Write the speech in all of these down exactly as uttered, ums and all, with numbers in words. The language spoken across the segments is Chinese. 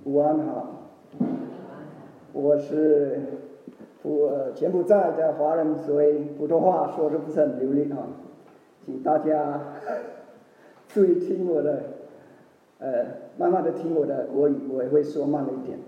午安好，我是不呃柬埔寨的华人，所以普通话说的不是很流利啊，请大家注意听我的，呃，慢慢的听我的国语，我也会说慢了一点。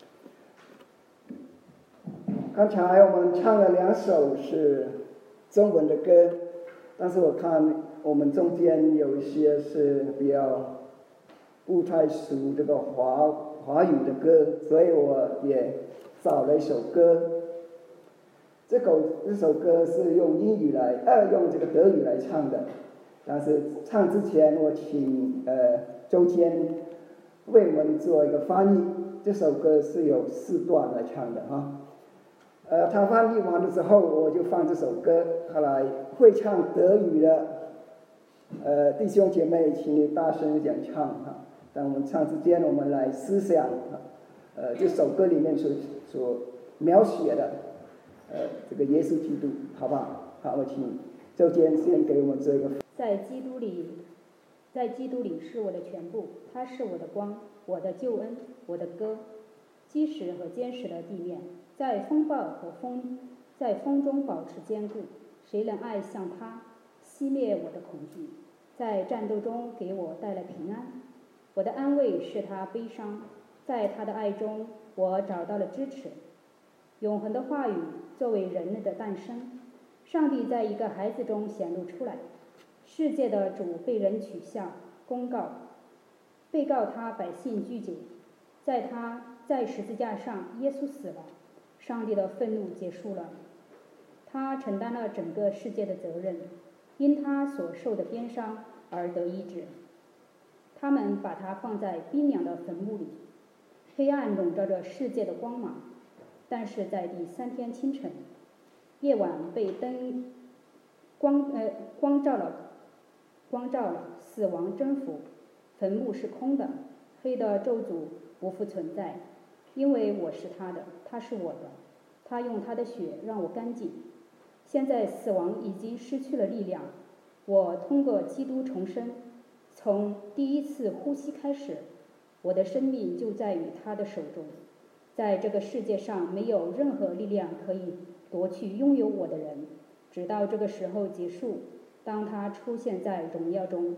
刚才我们唱了两首是中文的歌，但是我看我们中间有一些是比较不太熟这个华华语的歌，所以我也找了一首歌。这首这首歌是用英语来，呃，用这个德语来唱的。但是唱之前，我请呃周坚为我们做一个翻译。这首歌是有四段来唱的哈。呃，他翻译完了之后，我就放这首歌。后来会唱德语的，呃，弟兄姐妹，请你大声一点唱哈。当我们唱之间，我们来思想，呃，这首歌里面所所描写的，呃，这个耶稣基督，好不好？好，我请周坚先给我们做一个。 在基督里，在基督里是我的全部，他是我的光，我的救恩，我的歌。基石和坚实的地面，在风暴和风，在风中保持坚固。谁能爱像他，熄灭我的恐惧，在战斗中给我带来平安？我的安慰是他悲伤，在他的爱中，我找到了支持。永恒的话语作为人类的诞生，上帝在一个孩子中显露出来。世界的主被人取笑，公告，被告他百姓拒绝。在他在十字架上，耶稣死了，上帝的愤怒结束了。他承担了整个世界的责任，因他所受的鞭伤而得医治。他们把他放在冰凉的坟墓里，黑暗笼罩着世界的光芒。但是在第三天清晨，夜晚被灯光呃光照了，光照了，死亡征服，坟墓是空的，黑的咒诅不复存在，因为我是他的，他是我的，他用他的血让我干净。现在死亡已经失去了力量，我通过基督重生。从第一次呼吸开始，我的生命就在于他的手中。在这个世界上，没有任何力量可以夺去拥有我的人，直到这个时候结束，当他出现在荣耀中。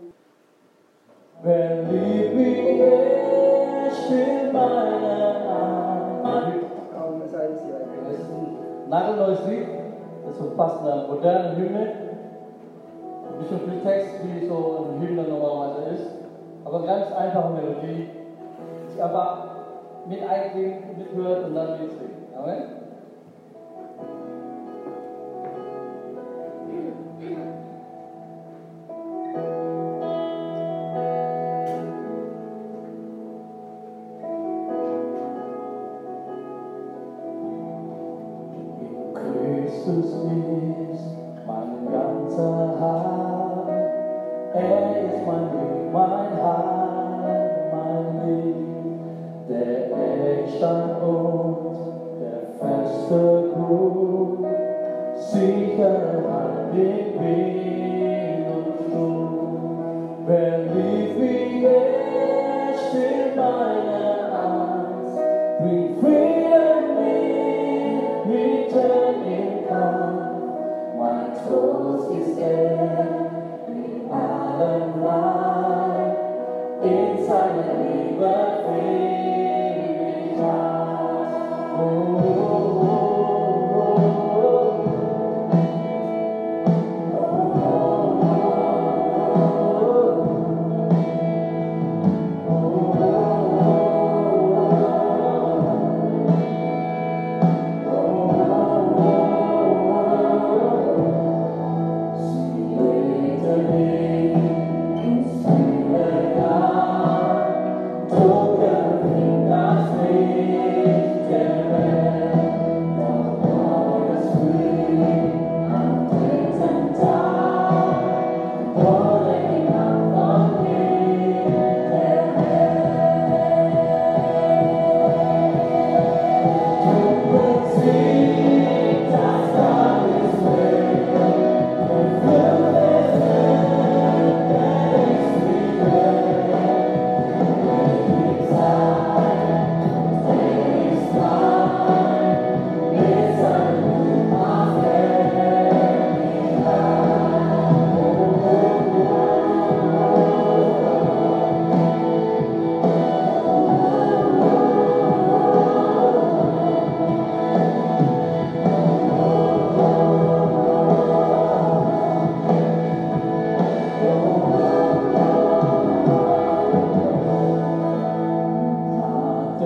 Nagelneuslied, das ist so fast eine moderne Hymne. Nicht so viel Text, wie so eine Hymne normalerweise ist, aber ganz einfache Melodie, die einfach mit einklingt, mithört und dann mitsingen. Amen? Jesus ist mein ganzer Heil, er ist mein Weg, mein Heil, mein Weg, der Eckstein und der feste Grund, Sicherheit in Wind und Sturm. Wer lief wie er, still meine Angst, bringt Frieden mit, mitten im Kampf. Mein Trost ist er in allem Leid, in seiner Liebe ewig hast. Oh, oh, oh, oh, Oh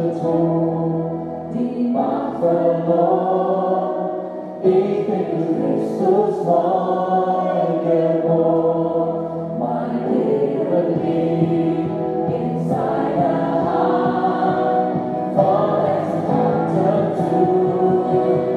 的痛的马分落，因为耶稣爱给我 my liberty inside the heart for its content to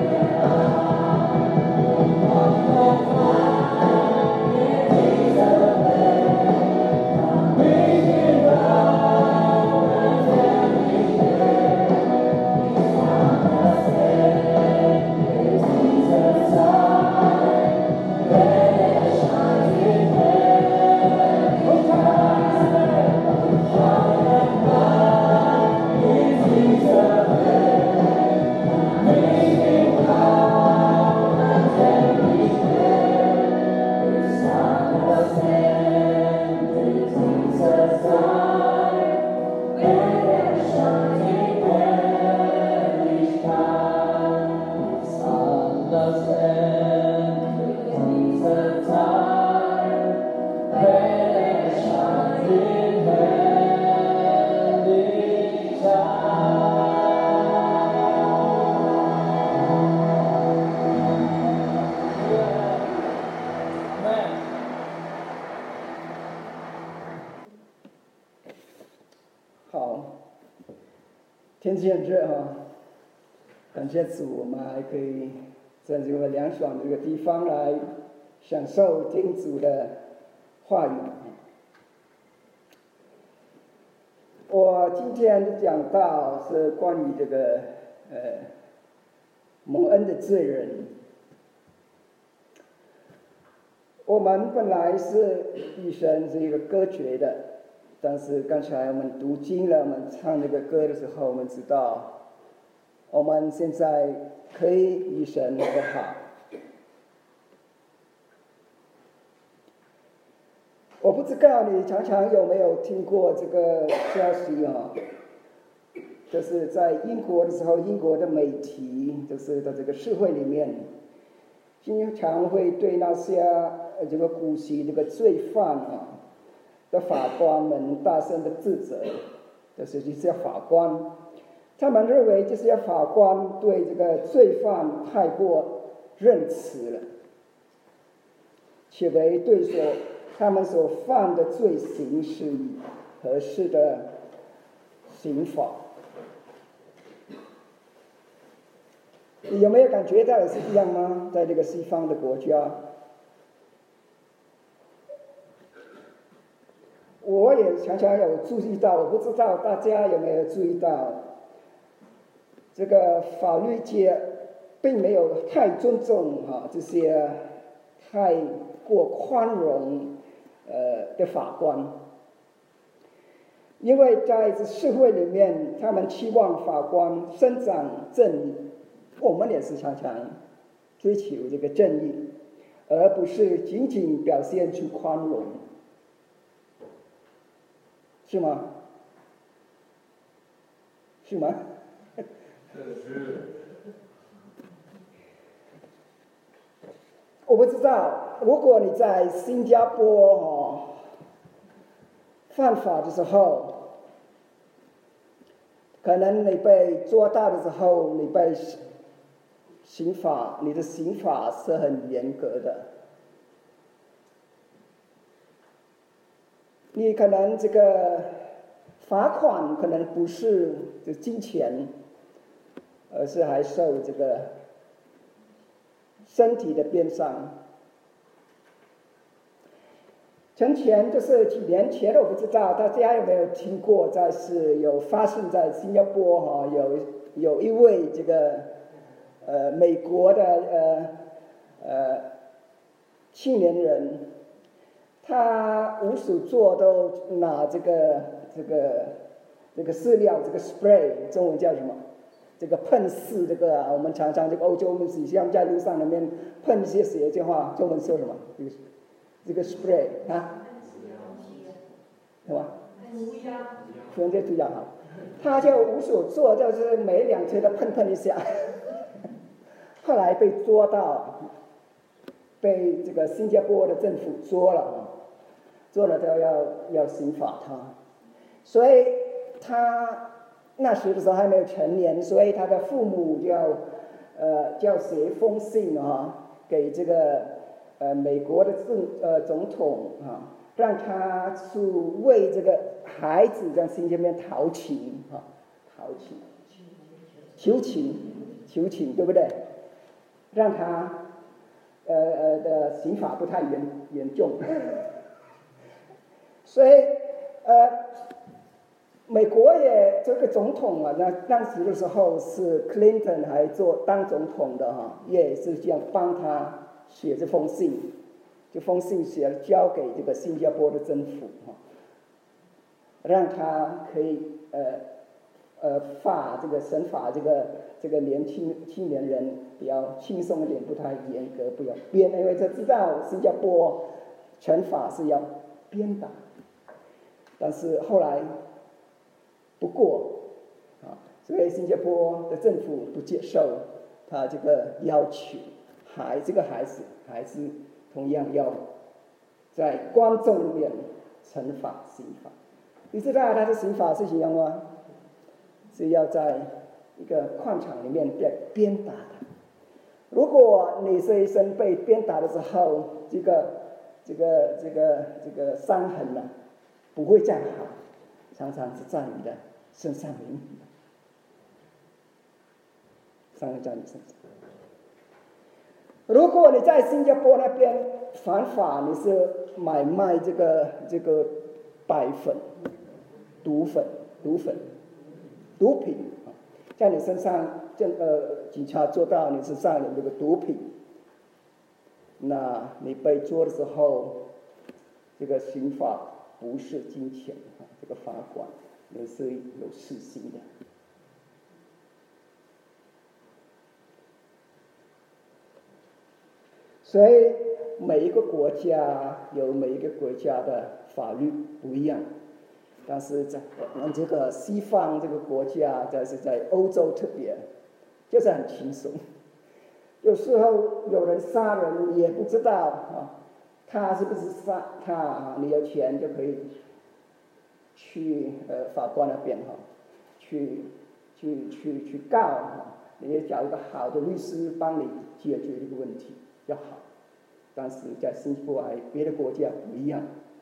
天气很热哈，感谢主，我们还可以在这个凉爽的这个地方来享受听主的话语。我今天讲到是关于这个呃蒙恩的罪人。我们本来是与神是一个隔绝的。但是刚才我们读经了，我们唱那个歌的时候，我们知道，我们现在可以与神和好。我不知道你常常有没有听过这个消息啊？就是在英国的时候，英国的媒体就是在这个社会里面，经常会对那些这个姑息这个罪犯啊。的法官们大声的指责，就是这些法官，他们认为这些法官对这个罪犯太过仁慈了，且为对所他们所犯的罪行是合适的刑罚。你有没有感觉到是这样吗？在这个西方的国家？我也常常有注意到，我不知道大家有没有注意到，这个法律界并没有太尊重哈这些太过宽容呃的法官，因为在这社会里面，他们期望法官伸张正义，我们也是常常追求这个正义，而不是仅仅表现出宽容。是吗？是吗？ 是。 我不知道，如果你在新加坡哦犯法的时候，可能你被捉到的时候，你被刑法，你的刑法是很严格的。你可能这个罚款可能不是这金钱，而是还受这个身体的鞭伤。从前就是几年前，我不知道大家有没有听过，在是有发生在新加坡哈，有有一位这个呃美国的呃呃青年人。他无所做都拿这个这个这个饲料，这个 spray 中文叫什么？这个喷饲，这个、啊、我们常常这个欧洲我们喜欢在路上里面喷一些血的话，中文说什么？这个这个 spray 啊，什么？喷这涂药哈，他就无所做，就是每两天都喷喷一下，后来被捉到，被这个新加坡的政府捉了。做了都要要刑罚他，所以他那时的时候还没有成年，所以他的父母就要呃叫写封信啊，给这个呃美国的总呃总统啊，让他去为这个孩子在心里面讨情啊，讨情，求情，求情，对不对？让他呃呃的刑罚不太严严重，所以呃。美国也这个总统啊，那当时的时候是 Clinton 还做当总统的哈，也是这样帮他写这封信，这封信写了交给这个新加坡的政府哈，让他可以呃呃罚这个审罚这个这个年轻青年人比较轻松一点，不太严格，不要鞭，因为他知道新加坡惩罚是要鞭打，但是后来。不过，啊，所以新加坡的政府不接受他这个要求，还这个孩子还是同样要在观众里面惩罚刑罚。你知道他的刑罚是怎样吗？是要在一个矿场里面被鞭打的。如果你这一生被鞭打的时候，这个这个这个这个伤痕呢、啊，不会再好。常常是在你的身上淋雨，常常在你身上。如果你在新加坡那边犯法，你是买卖这个这个白粉、毒粉、毒粉、毒品，在你身上，这呃警察捉到你身上有这个毒品，那你被捉的时候，这个刑罚不是金钱。这个罚款也是有死刑的，所以每一个国家有每一个国家的法律不一样，但是在我们这个西方这个国家，但是在欧洲特别，就是很轻松。有时候有人杀人，你也不知道啊，他是不是杀他啊？你有钱就可以。去呃法官那边哈，去去去去告哈，你也找一个好的律师帮你解决这个问题要好，但是在新加坡还别的国家不一样。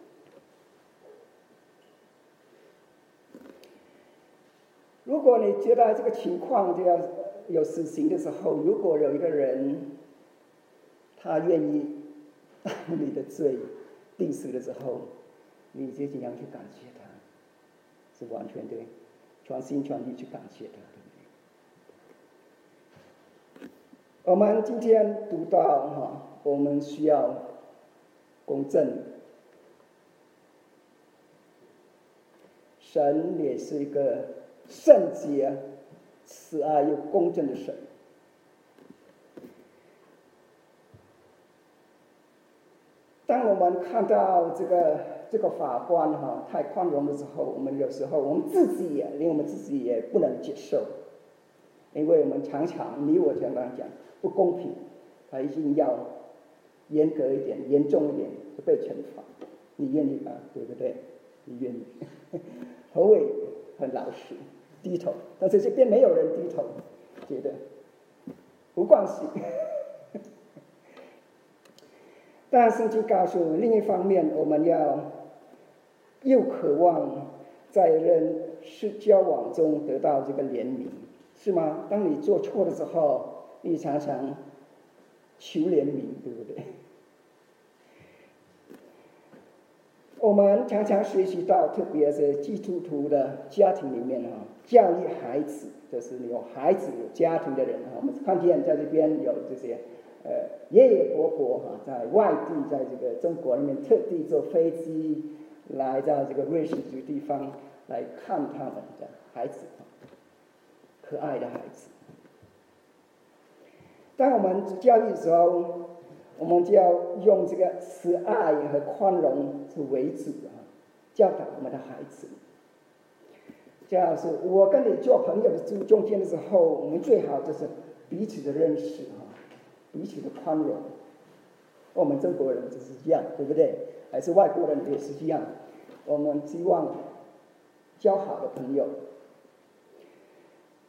如果你觉得这个情况就要有死刑的时候，如果有一个人他愿意担你的罪定死的时候，你就怎样去感谢他？是完全的全心全意去感谢他，对不对？我们今天读到哈，我们需要公正，神也是一个圣洁、慈爱又公正的神。当我们看到这个这个法官哈太宽容的时候，我们有时候我们自己也连我们自己也不能接受，因为我们常常你我常常讲不公平，他一定要严格一点、严重一点就被惩罚，你愿意吗？对不对？你愿意？侯伟很老实低头，但是这边没有人低头，觉得无关系。但圣经告诉，另一方面，我们要又渴望在人事交往中得到这个怜悯，是吗？当你做错的时候，你常常求怜悯，对不对？我们常常学习到，特别是基督徒的家庭里面啊，教育孩子，就是有孩子有家庭的人啊，我们看见在这边有这些。呃，爷爷伯伯哈、啊，在外地，在这个中国里面特地坐飞机来到这个瑞士这个地方来看他们的孩子，可爱的孩子。当我们教育的时候，我们就要用这个慈爱和宽容是为主啊，教导我们的孩子。就是我跟你做朋友的中间的时候，我们最好就是彼此的认识哈。彼此的宽容，我们中国人就是这样，对不对？还是外国人也是这样。我们希望交好的朋友，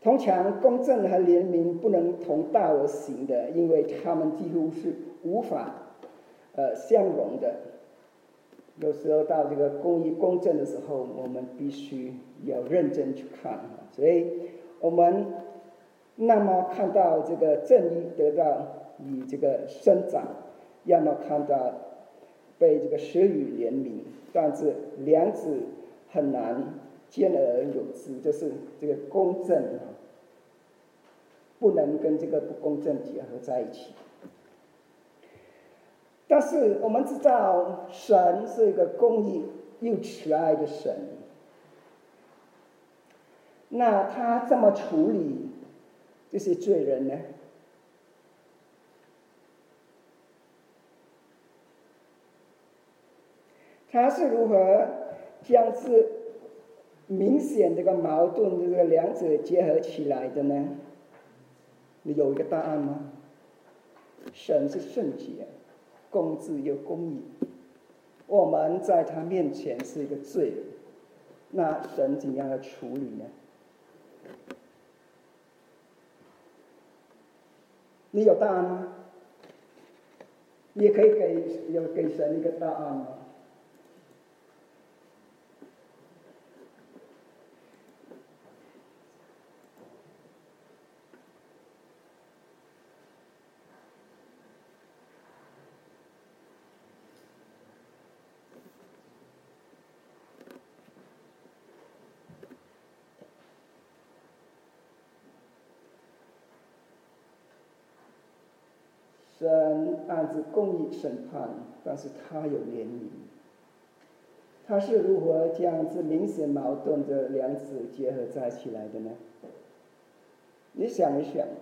通常公正和怜悯不能同道而行的，因为他们几乎是无法呃相容的。有时候到这个公义公正的时候，我们必须要认真去看，所以我们那么看到这个正义得到以这个生长，要么看到被这个施予怜悯，但是两者很难兼而有之，就是这个公正不能跟这个不公正结合在一起。但是我们知道，神是一个公义又慈爱的神，那他怎么处理这些罪人呢？他是如何将这明显这个矛盾的这个两者结合起来的呢？你有一个答案吗？神是圣洁，公义又公义，我们在他面前是一个罪人，那神怎样的处理呢？你有答案吗？也可以给有给神一个答案吗？神按着公义审判，但是他有怜悯。他是如何将这明显矛盾的两者结合在起来的呢？你想一想，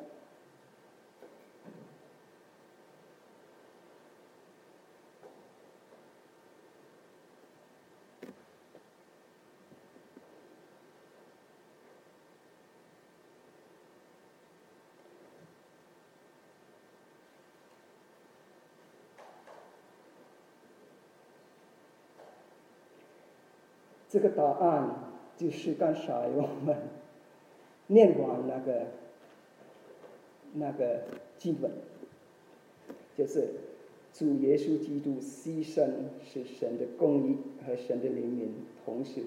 这个答案就是刚才我们念完那个那个经文，就是主耶稣基督牺牲是神的公义和神的怜悯同时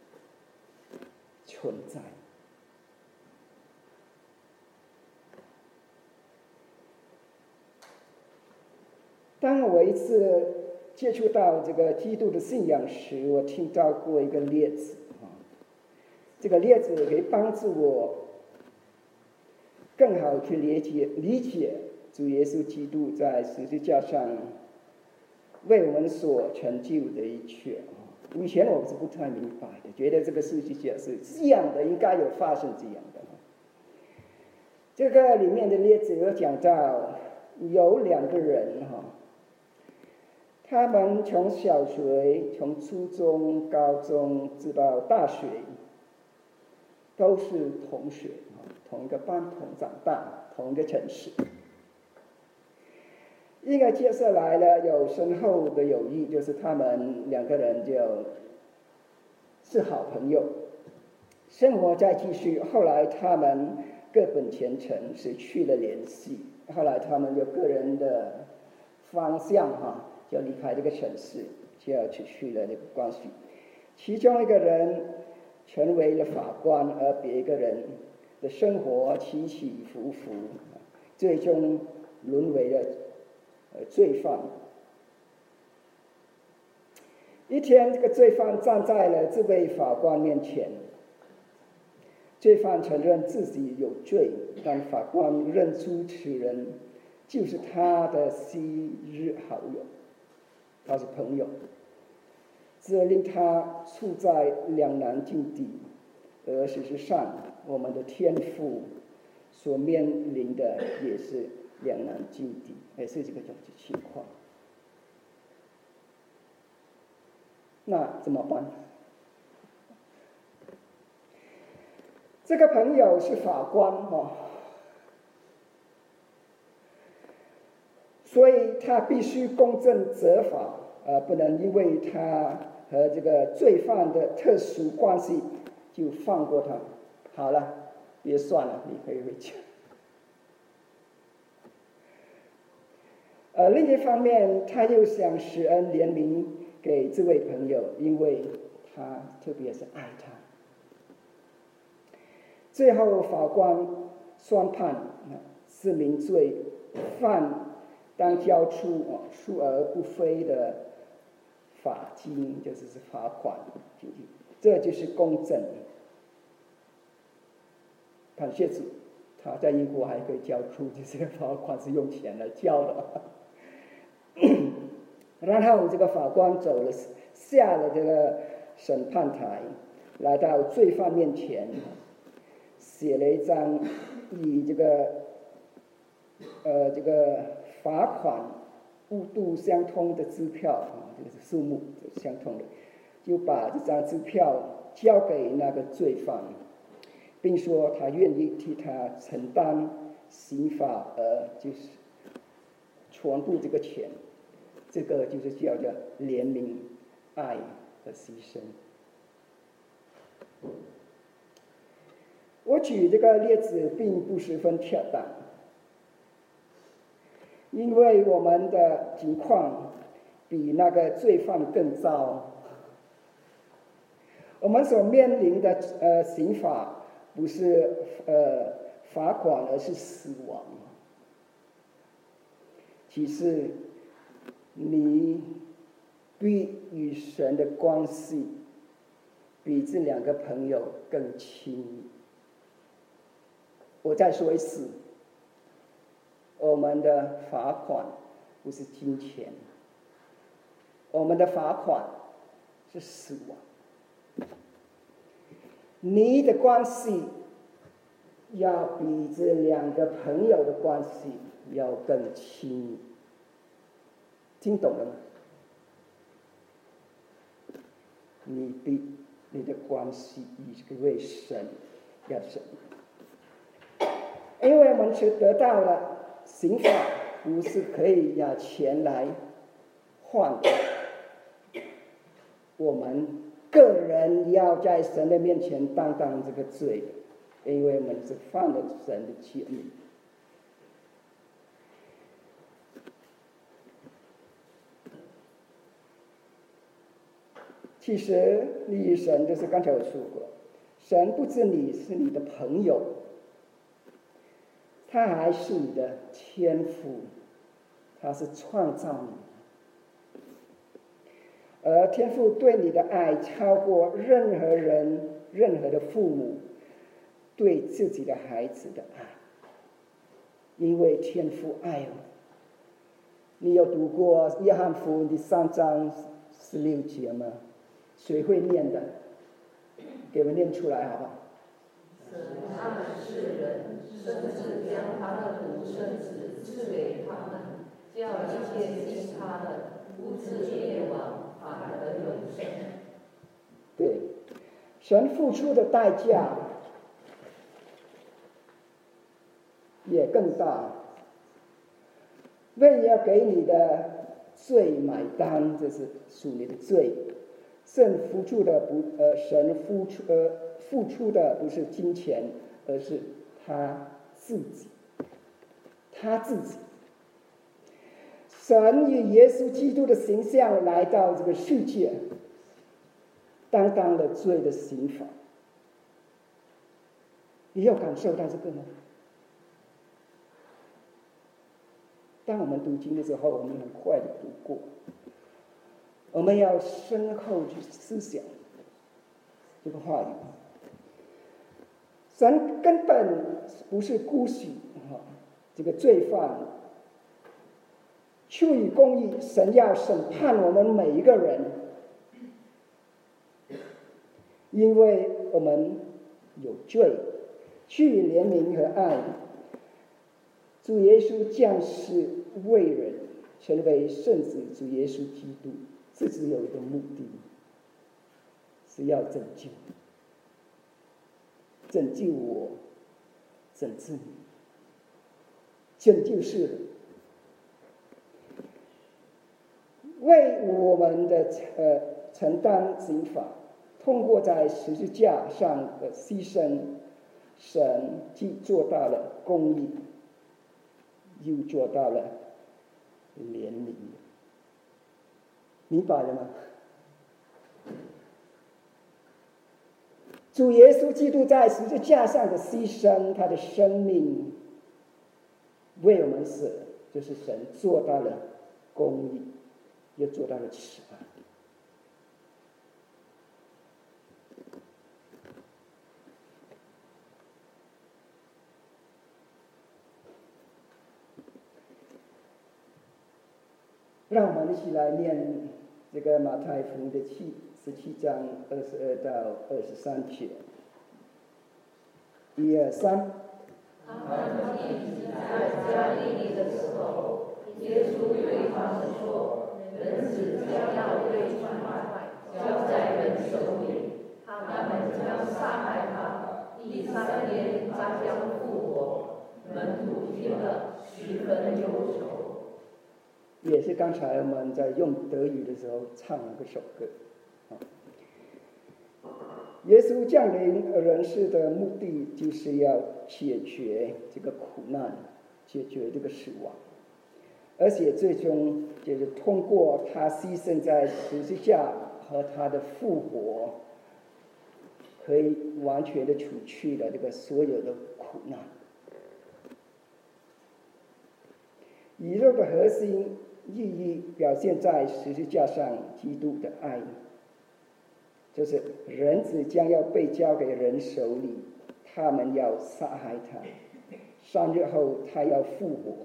存在。当我一次接触到这个基督的信仰时，我听到过一个例子啊，这个例子可以帮助我更好去理解理解主耶稣基督在十字架上为我们所成就的一切啊。以前我是不太明白的，觉得这个十字架是这样的，应该有发生这样的。这个里面的例子有讲到有两个人哈。他们从小学、从初中、高中直到大学，都是同学，同一个班同长大，同一个城市。应该接下来了有深厚的友谊，就是他们两个人就是好朋友，生活在继续。后来他们各奔前程，失去了联系。后来他们有个人的方向哈。就离开这个城市，就要去去了这个关系。其中一个人成为了法官，而别一个人的生活起起伏伏，最终沦为了呃罪犯。一天，这个罪犯站在了这位法官面前，罪犯承认自己有罪，但法官认出此人就是他的昔日好友。他是朋友，这令他处在两难境地，而事实上，我们的天父所面临的也是两难境地，也是这个种情况。那怎么办？这个朋友是法官哈、哦，所以他必须公正责罚，呃，不能因为他和这个罪犯的特殊关系就放过他。好了， 别算了，你可以回家。呃，另一方面，他又想施恩怜悯给这位朋友，因为他特别是爱他。最后，法官宣判是名罪犯当交出数额不菲的罚金，就是罚款，这就是公正。感谢主，他在英国还可以交出这些罚款是用钱来交的。然后这个法官走了，下了这个审判台，来到罪犯面前，写了一张以这个呃这个罚款额度相通的支票啊，这个数目相通的，就把这张支票交给那个罪犯，并说他愿意替他承担刑罚，呃，就是全部这个钱。这个就是叫做怜悯、爱和牺牲。我举这个例子并不十分恰当，因为我们的情况比那个罪犯更糟。我们所面临的呃刑罚不是呃罚款，而是死亡。其实你比与神的关系比这两个朋友更亲密。我再说一次，我们的罚款不是金钱，我们的罚款是死亡。你的关系要比这两个朋友的关系要更亲密。听懂了吗？你比你的关系与这位神要深，因为我们是得到了刑罚，不是可以拿钱来换的。我们个人要在神的面前担当这个罪的，因为我们是犯了神的诫命。其实你与神就是刚才我说过，神不止你是你的朋友，他还是你的天父，他是创造你，而天父对你的爱超过任何人、任何的父母对自己的孩子的爱，因为天父爱我。你有读过约翰福音第三章十六节吗？谁会念的？给我念出来好不好？ 神爱世人，甚至将他的独生子赐给他们，叫一切信他的不至灭亡，反得永生。 对，神付出的代价也更大，为要给你的罪买单，这是属你的罪。神付出的不呃，神付出呃付出的不是金钱，而是他自己，他自己。神以耶稣基督的形象来到这个世界，担当了罪的刑罚。你有感受到这个吗？当我们读经的时候，我们很快的读过。我们要深厚去思想这个话语。神根本不是姑息这个罪犯，出于公义，神要审判我们每一个人，因为我们有罪，出于怜悯和爱，主耶稣降世为人，成为圣子主耶稣基督。这只有一个目的，是要拯救，拯救我，拯救你，拯救世人，为我们的呃承担刑罚，通过在十字架上的牺牲， 神既做到了公义，又做到了怜悯，明白了吗？主耶稣基督在十字架上的牺牲，他的生命为我们死，就是神做到了公义，又做到了慈爱。让我们一起来念这个马太福音的七十七章二十二到二十三节。一二三。 他们一直在加利利的时候，耶稣对他们说：“人子将要被出卖，交在人手里，他们将杀害他，第三天他将复活。”门徒听了，十分忧愁。 也是刚才我们在用德语的时候唱了个首歌。耶稣降临人世的目的，就是要解决这个苦难，解决这个死亡，而且最终就是通过他牺牲在十字架和他的复活，可以完全的除去了这个所有的苦难。宇宙的核心意义表现在十字架上基督的爱，就是人子将要被交给人手里，他们要杀害他，三日后他要复活。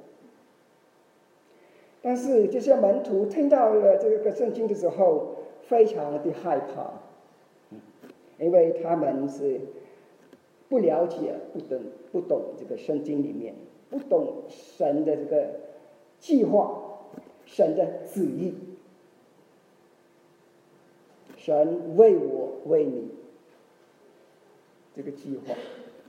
但是这些门徒听到了这个圣经的时候，非常的害怕，因为他们是不了解、不懂、不懂这个圣经里面，不懂神的这个计划，神的旨意。神为我为你这个计划。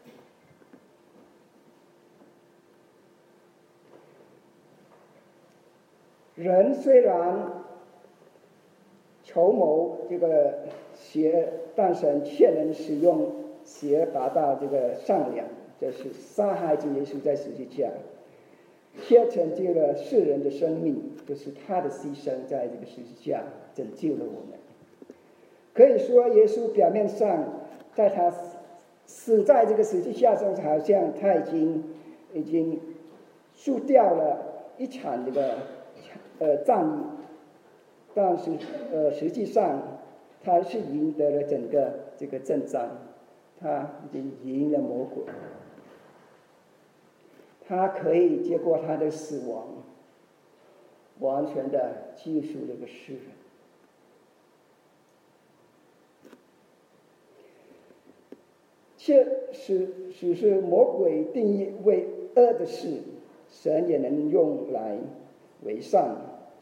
人虽然筹谋这个邪，但神却能使用邪达到这个善良，就是杀害主耶稣在十字架，却成就了世人的生命，就是他的牺牲在这个十字架拯救了我们。可以说，耶稣表面上在他死在这个十字架上，好像他已经已经输掉了一场这个呃战役，但是呃实际上他是赢得了整个这个阵仗，他已经赢了魔鬼，他可以接过他的死亡，完全的救赎这个世人。却使使是魔鬼定义为恶的事，神也能用来为善。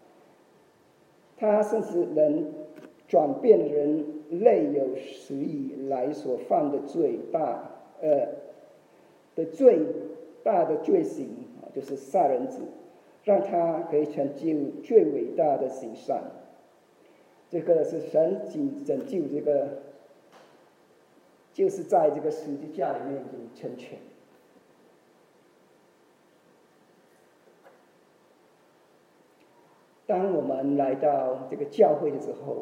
他甚至能转变人类有史以来所犯的最大呃的最大的罪行，就是杀人子，让他可以成就最伟大的行善。这个是神拯救这个。就是在这个十字架里面已经成全。当我们来到这个教会的时候，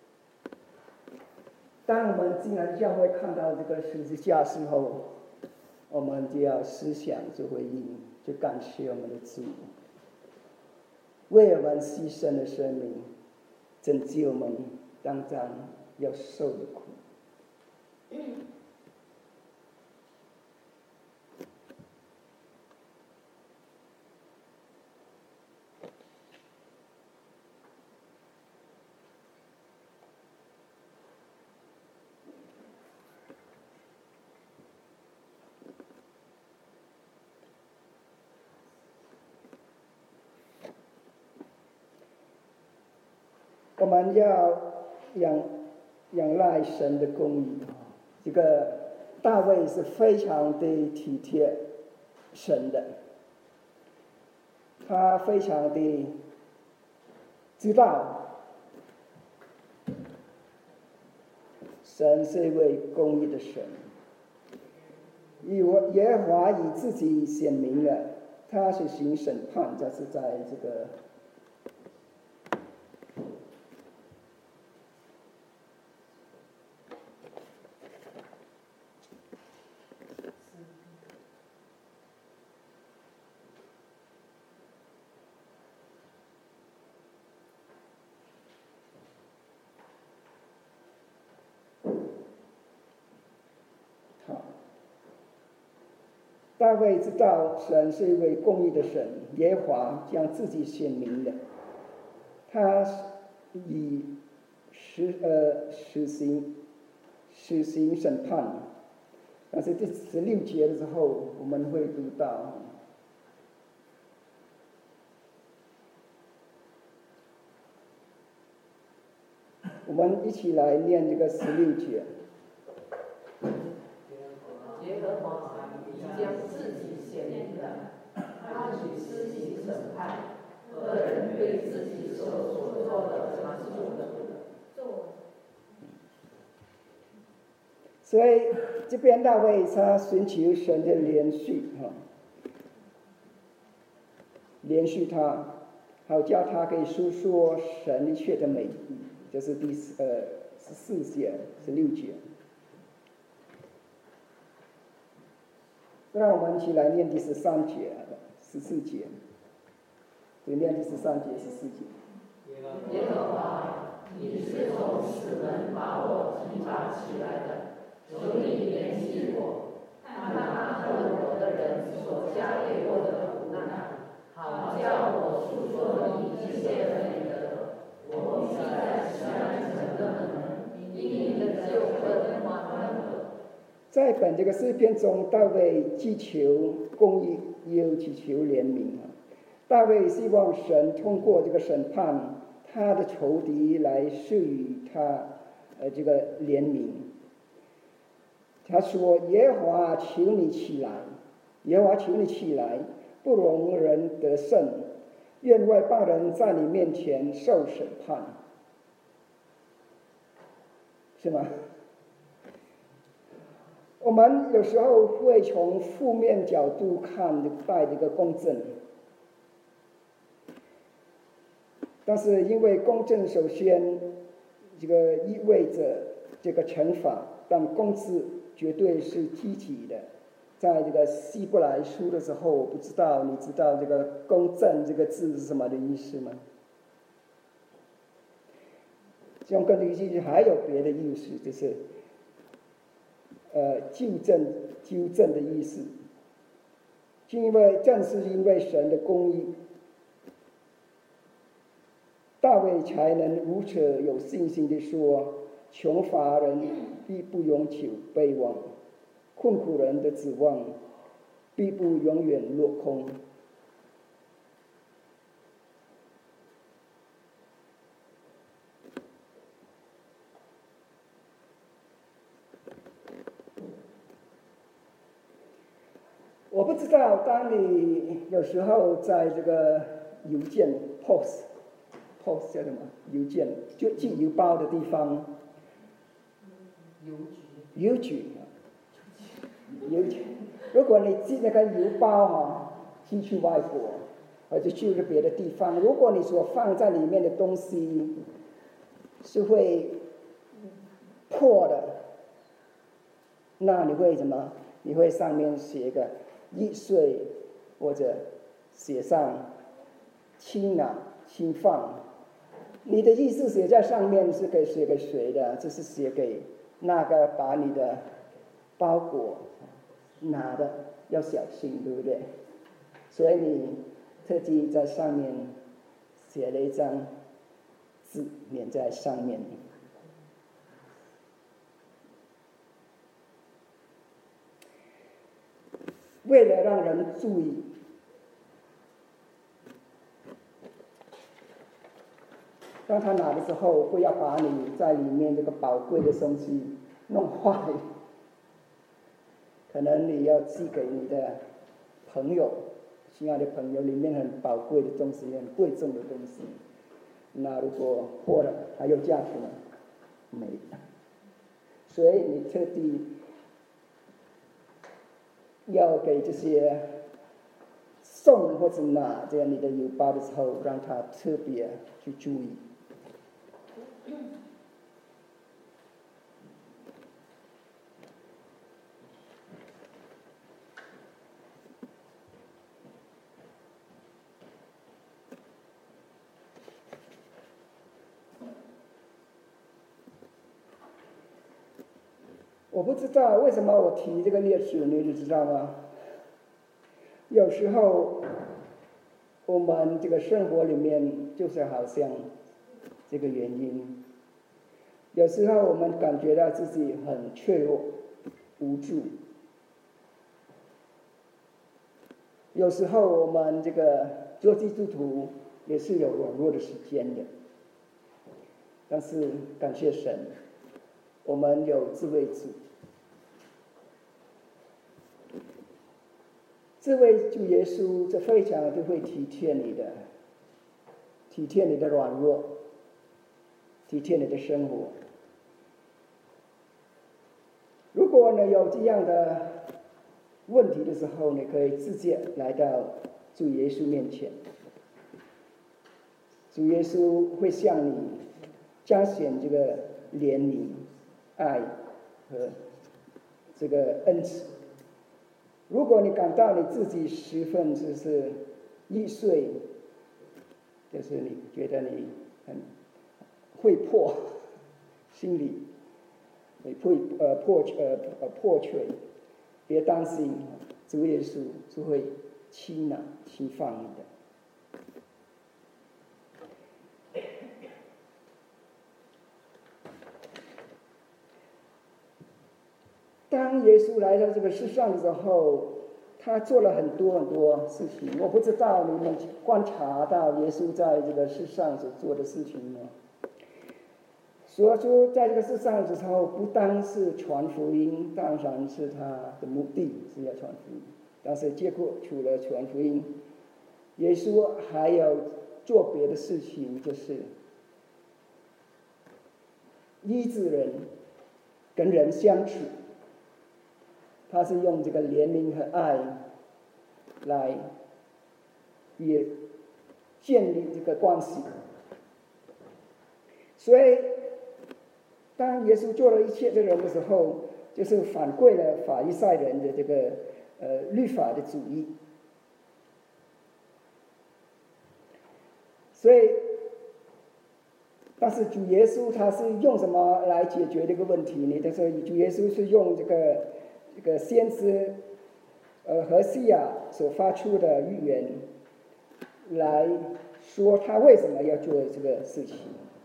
当我们进来教会看到这个十字架的时候，我们就要思想就回应，就感谢我们的主，为我们牺牲的生命，拯救我们当将要受的苦。我们要仰仰赖神的公义。这个大卫是非常的体贴神的，他非常的知道神是一位公义的神， 以耶和华以自己显明了，他是行审判，这是在这个大卫知道神是一位公义的神，耶和华将自己显明了，他以实呃实行实行审判。但是第十六节的时候，我们会读到，我们一起来念这个十六节。 耶和华将自己显明了，他去施行审判，个人对自己所做的常做的做。 所以这边大卫他寻求神的连续哈，连续他，好叫他可以述说神一切的美意，这是第呃十四节、十六节。让我们一起来念第十三节、十四节，就念第十三节、十四节。 耶和华，你是从死门把我提拔起来的，求你怜悯我，看那恨我的人所加给我的苦难，好叫我述说你一切的美德。我必在西安城的门，因你的救恩欢乐。 在本这个诗篇中，大卫祈求公义，又祈求怜悯。大卫希望神通过这个审判他的仇敌，来赐予他呃这个怜悯。他说：“耶和华，求你起来！耶和华，求你起来！不容人得胜，愿外邦人在你面前受审判。”是吗？我们有时候会从负面角度看待这个公正，但是因为公正首先这个意味着这个惩罚，但公正绝对是积极的。在这个希伯来书的时候，我不知道你知道这个公正这个字是什么的意思吗？用更多意思还有别的意思，就是呃，纠正、纠正的意思，因为正是因为神的公义，大卫才能如此有信心地说：“穷乏人必不永久被忘，困苦人的指望必不永远落空。”我不知道，当你有时候在这个邮件 post post 叫什么邮件，就寄邮包的地方， 邮局， 邮局，邮局。如果你寄那个邮包哈，寄去外国或者去了别的地方，如果你所放在里面的东西是会破的，那你会怎么？你会上面写一个易碎，或者写上轻拿轻放。你的意思写在上面是给写给谁的？这是写给那个把你的包裹拿的要小心，对不对？所以你特地在上面写了一张字粘在上面。为了让人注意，当他拿的时候，不要把你在里面这个宝贵的东西弄坏。可能你要寄给你的朋友，亲爱的朋友，里面很宝贵的东西，很贵重的东西。那如果破了，还有价值吗？没。所以你特地要给这些送或者拿这样你的邮包的时候，让他特别去注意。我不知道为什么我提这个历史，你知道吗？有时候我们这个生活里面就是好像这个原因，有时候我们感觉到自己很脆弱、无助，有时候我们这个做基督徒也是有软弱的时间的，但是感谢神，我们有智慧主。这位主耶稣是非常就会体贴你的，体贴你的软弱，体贴你的生活。如果呢有这样的问题的时候，你可以直接来到主耶稣面前，主耶稣会向你彰显这个怜悯、爱和这个恩慈。如果你感到你自己十分就是易碎，就是你觉得你很会破，心里会呃破呃呃破碎，别担心，主耶稣就会轻拿轻放你的。当耶稣来到这个世上的时候，他做了很多很多事情。我不知道你们观察到耶稣在这个世上所做的事情吗？所以说，在这个世上的时候，不单是传福音，当然是他的目的是要传福音，但是结果除了传福音，耶稣还有做别的事情，就是医治人，跟人相处。他是用这个怜悯和爱来也建立这个关系。所以当耶稣做了一切这人的时候，就是反馈了法利赛人的这个呃律法的主义。所以但是主耶稣他是用什么来解决这个问题呢？就是主耶稣是用这个这个先知呃何西亚所发出的预言来说他为什么要做这个事情。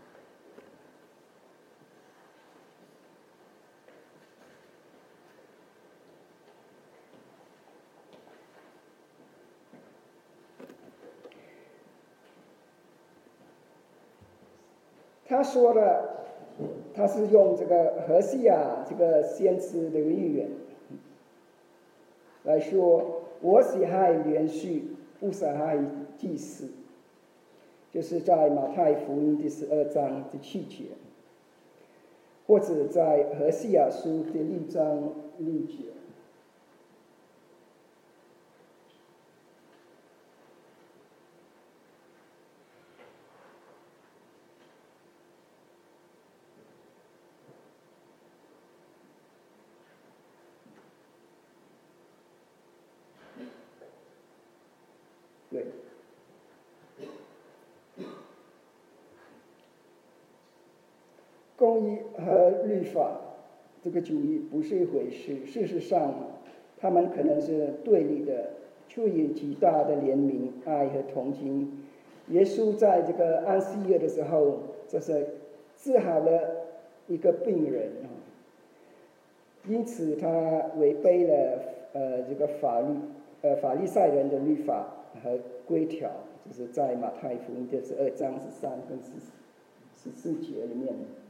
他说的，他是用这个何西亚这个先知的预言来说，我喜爱连续，不喜爱祭司，就是在马太福音第十二章第七节，或者在何西亚书第六章六节。对，公义和律法这个主义不是一回事。事实上，他们可能是对立的，出于极大的怜悯、爱和同情。耶稣在这个安息日的时候，就是治好了一个病人，因此他违背了呃这个法律呃法利赛人的律法和规条，就是在马太福音第十二章十三跟十十四节里面。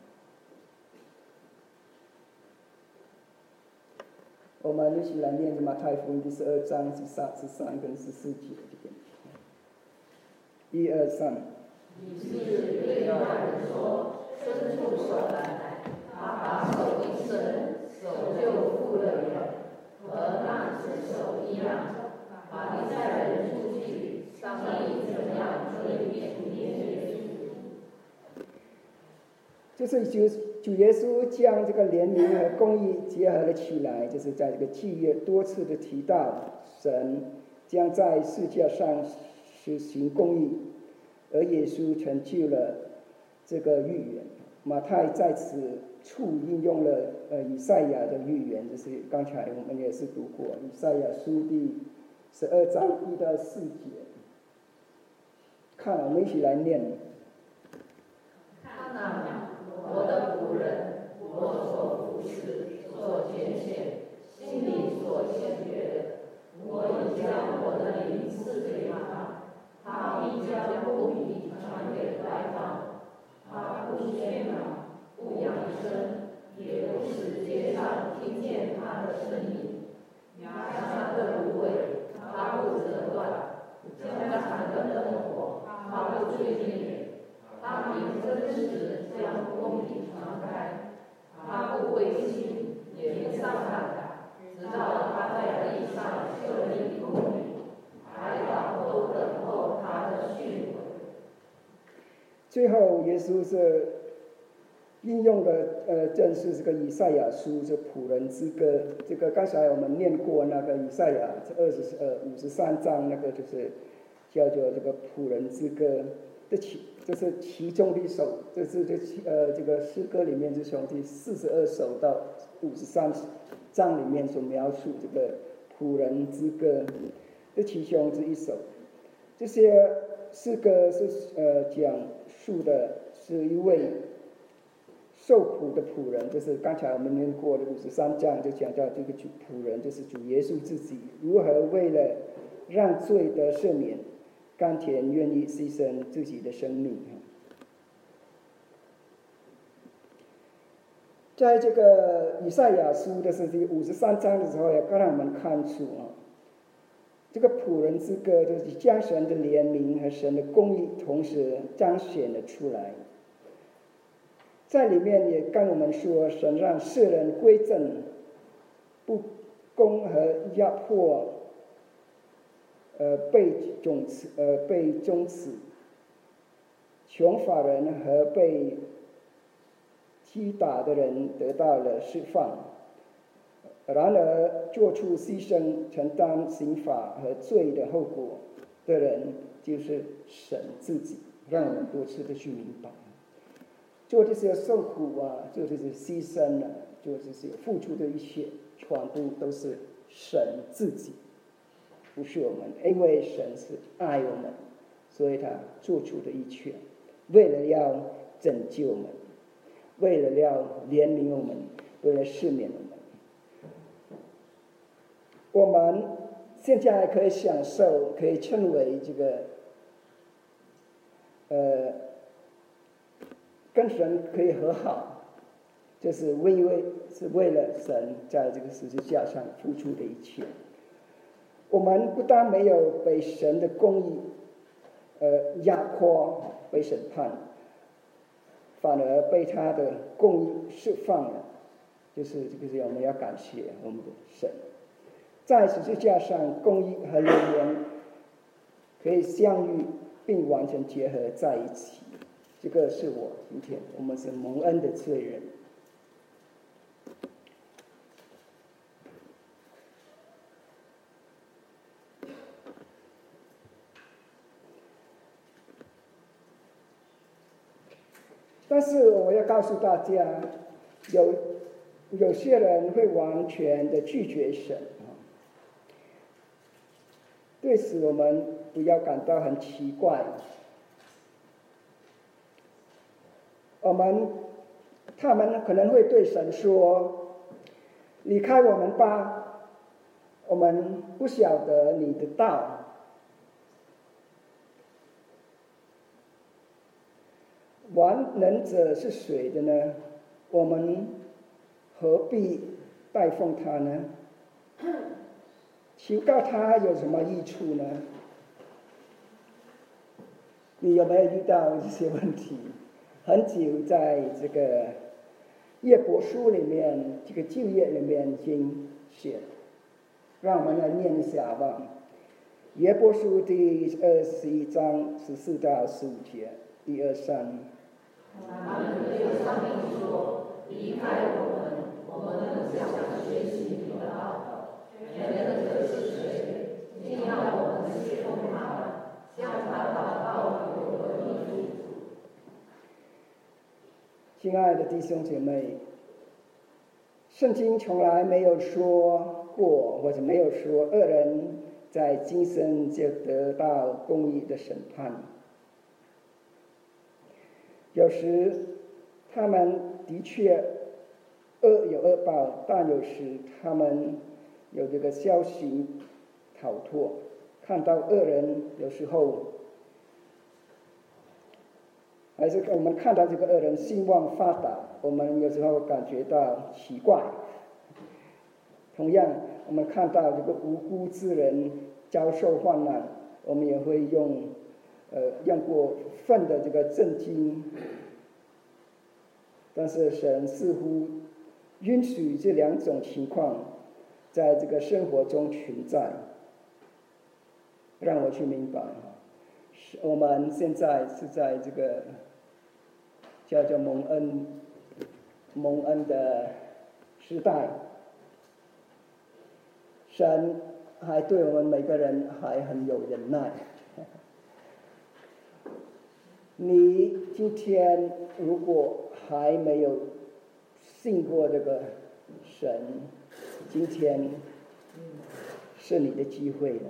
我们一起来念马太福音第十二章十三十三跟十四节这边。一二三。 于是对那人说：“伸出手来。”他把手一伸，手就复了原，和那只手样，法利赛人出去，商议怎样追辩耶稣。 就是主主耶稣将这个怜悯和公义结合了起来，就是在这个旧约多次的提到，神将在世界上实行公义，而耶稣成就了这个预言。马太在此处应用了呃以赛亚的预言，就是刚才我们也是读过以赛亚书第十二章一到四节。看，我们一起来念。 看哪，我的仆人，我所服侍、所拣选、心里所喜悦的，我已将我的灵赐给他，他必将公义传给外邦，他不喧嚷，不扬声，也不使街上听见他的声音。压伤的芦苇，他不折断；将残的灯火，他不吹灭。他凭真实将公义传开，他不灰心，也不丧胆，直到他在地上设立公义，海岛都等候他的训诲。 最后，耶稣是应用的呃，正是这个以赛亚书这仆人之歌。这个刚才我们念过那个以赛亚这二十呃五十三章，那个就是叫做这个仆人之歌的其这是其中的一首，这是这呃这个诗歌里面就从第四十二首到五十三章里面所描述这个仆人之歌的其中之一首。这些诗歌是呃讲述的是一位受苦的仆人，就是刚才我们念过的五十三章就讲到这个主仆人就是主耶稣自己如何为了让罪得赦免，甘甜愿意牺牲自己的生命。在这个以赛亚书的是第五十三章的时候，也让我们看出啊，这个仆人之歌就是将神的怜悯和神的公义同时彰显了出来。在里面也跟我们说，神让世人归正，不公和压迫呃被终止呃被终止，穷乏人和被击打的人得到了释放。然而做出牺牲承担刑罚和罪的后果的人就是神自己，让我们多次的去明白，做这些受苦啊，做这些牺牲啊，做这些付出的一切，全部都是神自己，不是我们。因为神是爱我们，所以他做出的一切，为了要拯救我们，为了要怜悯我们，为了赦免我们。我们现在可以享受，可以称为这个呃跟神可以和好，就是为为是为了神在这个十字架上付出的一切。我们不但没有被神的公义呃压迫被审判，反而被他的公义释放了，就是这个我们要感谢我们的神。在十字架上，公义和怜悯可以相遇并完全结合在一起。这个是我今天我们是蒙恩的罪人。但是我要告诉大家，有有些人会完全的拒绝神。对此我们不要感到很奇怪。我们他们可能会对神说，离开我们吧，我们不晓得你的道。完能者是谁的呢？我们何必拜奉他呢？求告他有什么益处呢？你有没有遇到这些问题？很久在这个约伯书里面，这个旧约里面已经写了。 让我们来念一下吧。约伯书第二十一章十四到十五节，一二三。 他们对上帝说：“离开我们，我们不想学习你的道。全能者是谁？竟要我们侍奉他，向他祷告有何益处？” 亲爱的弟兄姐妹，圣经从来没有说过，或者没有说恶人在今生就得到公义的审判。有时他们的确恶有恶报，但有时他们有这个侥幸逃脱。看到恶人，有时候还是我们看到这个恶人兴旺发达，我们有时候感觉到奇怪。同样，我们看到这个无辜之人遭受患难，我们也会用呃用过分的这个震惊。但是神似乎允许这两种情况在这个生活中存在，让我去明白，我们现在是在这个叫做蒙恩蒙恩的时代，神还对我们每个人还很有忍耐。你今天如果还没有信过这个神，今天是你的机会了。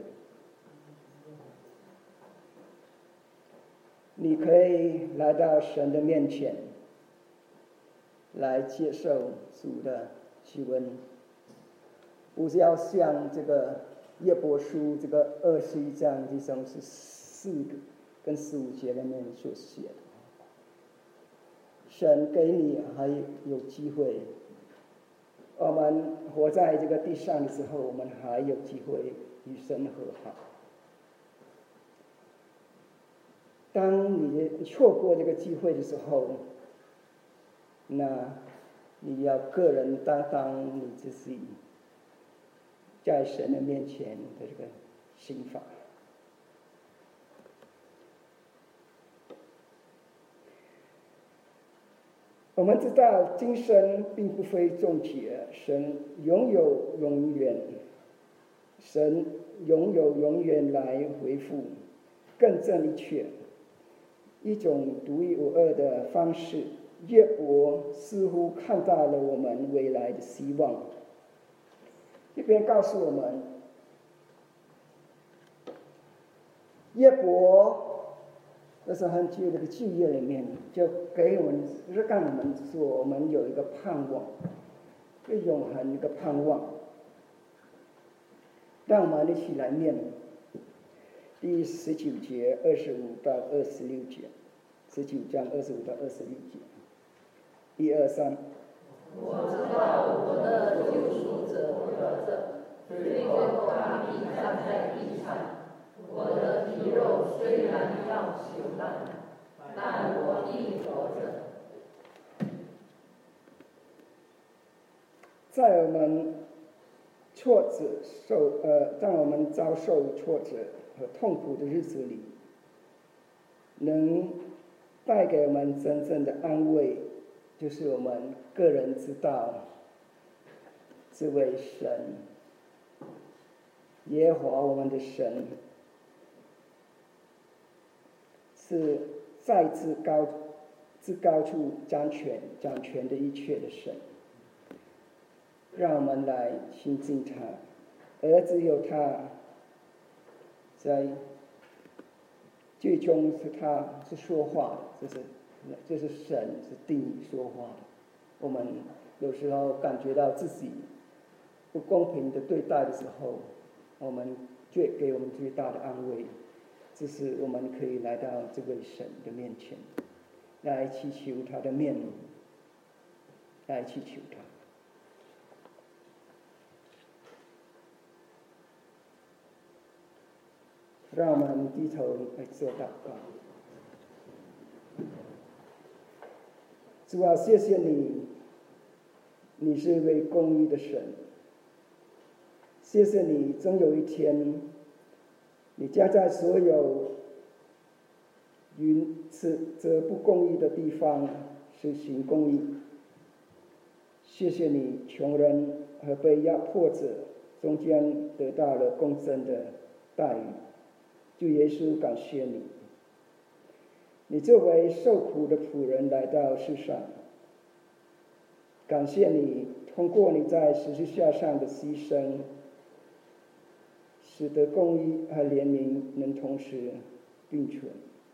你可以来到神的面前，来接受主的救恩。不是要像这个约伯书这个二十一章第三十四个跟十五节里面所写的，神给你还有机会。我们活在这个地上的时候，我们还有机会与神和好。当你错过这个机会的时候，那你要个人担当你自己在神的面前的这个心法。我们知道今生并不会终结，神拥有永远，神拥有永远来回复更正一切，一种独一无二的方式。约伯似乎看到了我们未来的希望，这边告诉我们，约伯那是很久这个旧约里面，就给我们让我们说我们有一个盼望，一个永恒一个盼望。让我们一起来念第十九节二十五到二十六节，十九章二十五到二十六节，一二三。 我知道我的救赎者活着，最后他必站在地上。我的皮肉虽然要朽烂，但我必活着。 在我们挫折受呃，在我们遭受挫折和痛苦的日子里，能带给我们真正的安慰，就是我们个人知道，这位神，耶和华我们的神，是在至高至高处掌权掌权的一切的神。让我们来亲近他，而只有他在最终是他是说话的，这是这是神是定义说话的。我们有时候感觉到自己不公平的对待的时候，我们最给我们最大的安慰，就是我们可以来到这位神的面前，来祈求他的面，来祈求他。让我们低头来做祷告。主啊，谢谢你，你是一位公义的神。 谢谢你，终有一天，你将在所有云此则不公义的地方实行公义。谢谢你，穷人和被压迫者中间得到了公正的待遇。主耶稣，感谢你，你作为受苦的仆人来到世上，感谢你通过你在十字架上的牺牲，使得公义和怜悯能同时并存。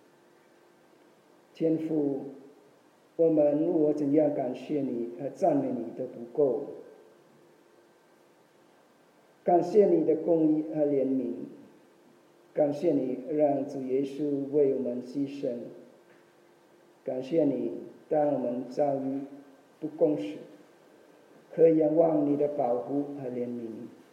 天父，我们我怎样感谢你和赞美你都不够。感谢你的公义和怜悯，感谢你让主耶稣为我们牺牲，感谢你当我们遭遇不公时，可以仰望你的保护和怜悯。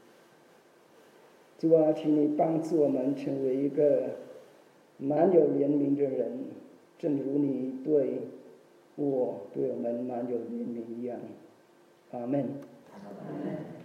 主啊，请你帮助我们成为一个满有怜悯的人，正如你对我对我们满有怜悯一样。阿们。 阿们。